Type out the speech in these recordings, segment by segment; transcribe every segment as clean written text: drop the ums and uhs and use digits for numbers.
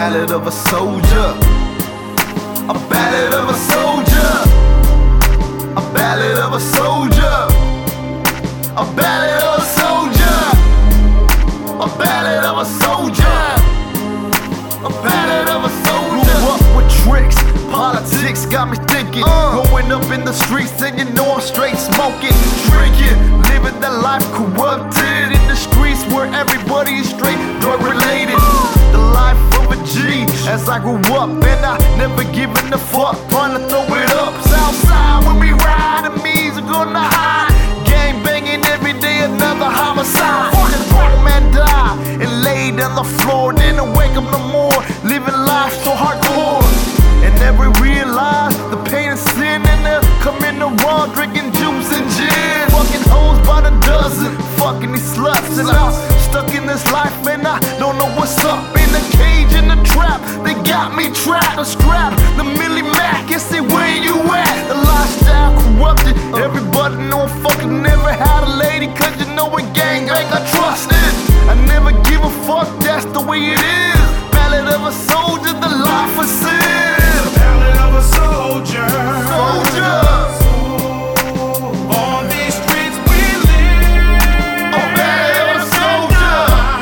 ballad of a soldier. A ballad of a soldier. A ballad of a soldier. A ballad of a soldier. A ballad of a soldier. A ballad of a soldier. Grew up with tricks, politics got me thinking. Growing up in the streets and you know I'm straight smoking, drinking, living the life corrupted in the streets where everybody is straight drug related. The life of a G as I grew up and I never given a fuck, trying to throw it up. Southside when we ride, the means are gonna hide. Gang banging every day, another homicide. Fucking poor man die and laid on the floor, then wake up no more, living life so hardcore. And never realize the pain and sin and the coming around, drinking juice and gin, fucking hoes by the dozen, fucking these sluts. And I'm stuck in this life and I don't know what's up. In the cage, in the trap, they got me trapped. The strap, the Millie Mac, and say where you at. The lifestyle corrupted, everybody know I'm fucking never had a lady, cause you know in gang bang I trust it. I never give a fuck, that's the way it is. Ballad of a soldier, the life of sin. Ballad of a soldier. Soldier. On these streets we live. A ballad of a soldier.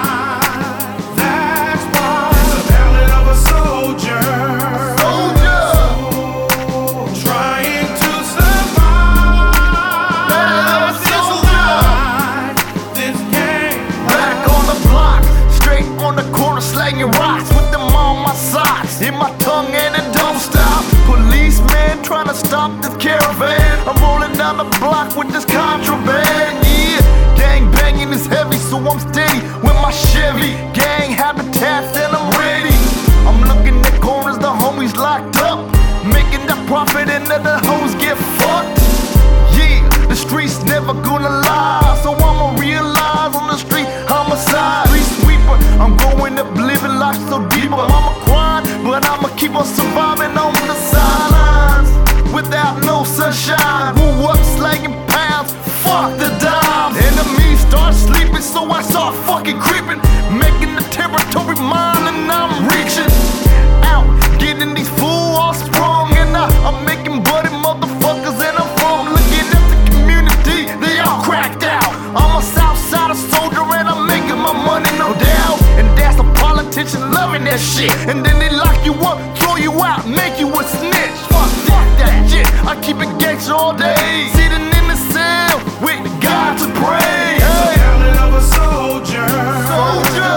That's why. It's a ballad of a soldier. Soldier. Trying to survive. Ballad of a This soldier. life, this game. Back on the block, straight on the corner, slanging rocks with them on my socks, in my tongue and it don't stop. Policeman trying to stop this caravan. I'm rolling down the block with this contraband. Yeah, gang banging is heavy, so I'm steady with my Chevy. Gang habitats and I'm ready. I'm looking at corners, the homies locked up, making the profit and the hoes get fucked. Yeah, the streets never gonna lie, so I'ma realize on the street homicide. Street sweeper, I'm growing up living life so deeper. Mama crying, but I'ma keep on surviving on the sidelines. Without no sunshine, grew up slanging pounds, fuck the dimes. Enemies start sleeping, so I start fucking creeping, making the territory mine and I'm reaching out, getting these fools all sprung. And I'm making buddy motherfuckers and I'm from looking at the community, they all cracked out. I'm a Southside soldier and I'm making my money, no doubt. And that's a politician loving that shit. And then they lock you up, throw you out, make you a snitch. Fuck that shit, I keep it gangster all day, sitting in the cell with God to pray. Hey. Ballad of a soldier. Soldier.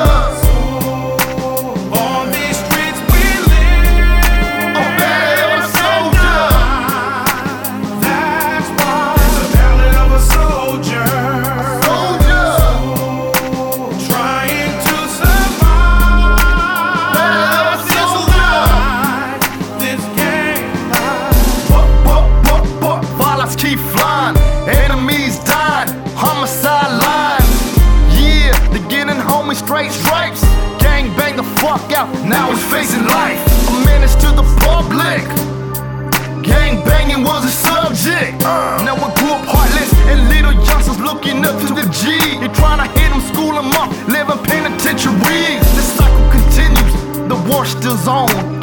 On these streets we live. A ballad of a soldier. That's why. It's a ballad of a soldier. Soldier. Trying to survive. Ballad of a This soldier. life, this game life. Bullets keep flying, enemies dying, homicide lines. Yeah, they getting home in straight stripes. Gang bang the fuck out, now he's facing life. A menace to the public. Gang banging was a subject. Now we grew up heartless and little youngsters looking up to the G. They trying to hit them, school them up, living penitentiaries. The cycle continues, the war still's on.